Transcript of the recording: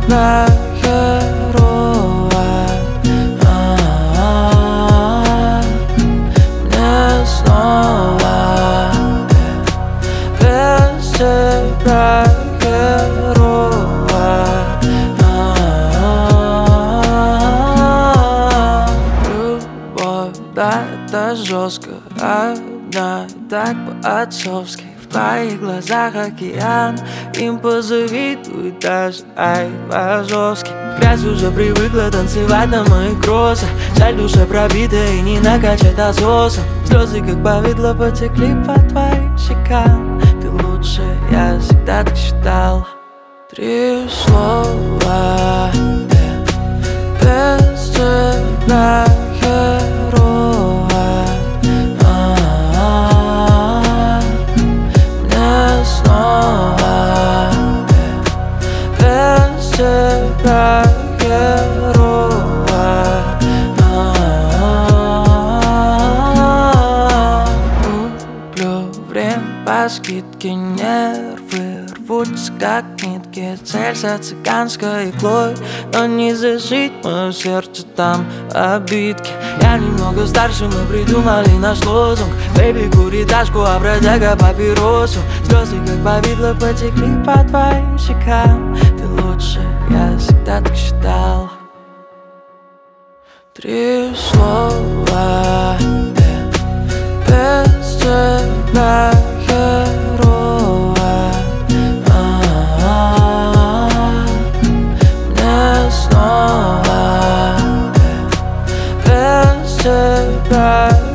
для героя. Мне снова без тебя героя. Любовь, да, это жестко, одна, так по-отцовски. В твоих глазах океан, им позавидует даже Айвазовский. Грязь уже привыкла танцевать на моих кроссах. Жаль, душа пробита и не накачать насосом. Слезы, как повидло, потекли по твоим щекам. Ты лучше, я всегда так считал. 3 слова без тебя героя. Мне снова без тебя героя. Куплю время по скидке, нервы рвутся как нитки. Цель за цыганской иглой, но не зажить мое сердце там обидки. Я немного старше, мы придумали наш лозунг. Бэйби, кури ташку, а бродяга папиросу. Слезы, как повидло, потекли по твоим щекам. Ты лучше, я всегда так считал. 3 слова без тебя героя. Мне снова без тебя